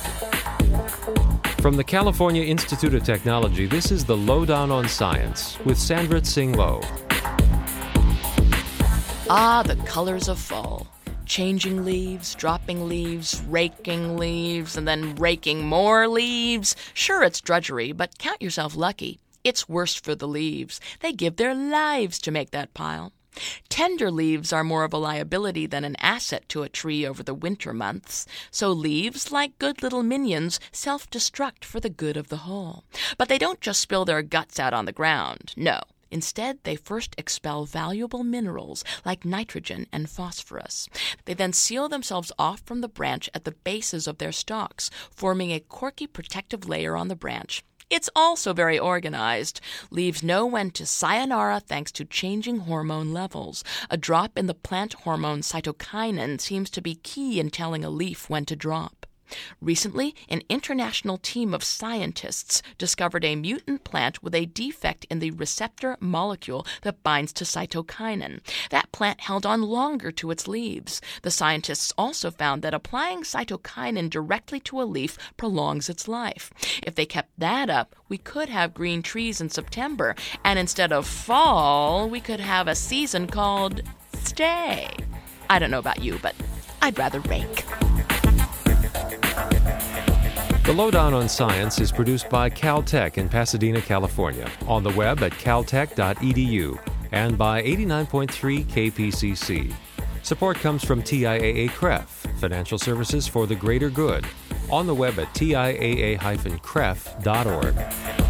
From the California Institute of Technology, this is the Lowdown on Science with Sandra Tsing Loh. Ah, the colors of fall. Changing leaves, dropping leaves, raking leaves, and then raking more leaves. Sure, it's drudgery, but count yourself lucky. It's worse for the leaves. They give their lives to make that pile. Tender leaves are more of a liability than an asset to a tree over the winter months, so leaves, like good little minions, self-destruct for the good of the whole. But they don't just spill their guts out on the ground. No. Instead, they first expel valuable minerals like nitrogen and phosphorus. They then seal themselves off from the branch at the bases of their stalks, forming a corky protective layer on the branch. It's also very organized. Leaves know when to sayonara thanks to changing hormone levels. A drop in the plant hormone cytokinin seems to be key in telling a leaf when to drop. Recently, an international team of scientists discovered a mutant plant with a defect in the receptor molecule that binds to cytokinin. That plant held on longer to its leaves. The scientists also found that applying cytokinin directly to a leaf prolongs its life. If they kept that up, we could have green trees in September, and instead of fall, we could have a season called stay. I don't know about you, but I'd rather rake. The Lowdown on Science is produced by Caltech in Pasadena, California, on the web at caltech.edu and by 89.3 KPCC. Support comes from TIAA-CREF, Financial Services for the Greater Good, on the web at tiaa-cref.org.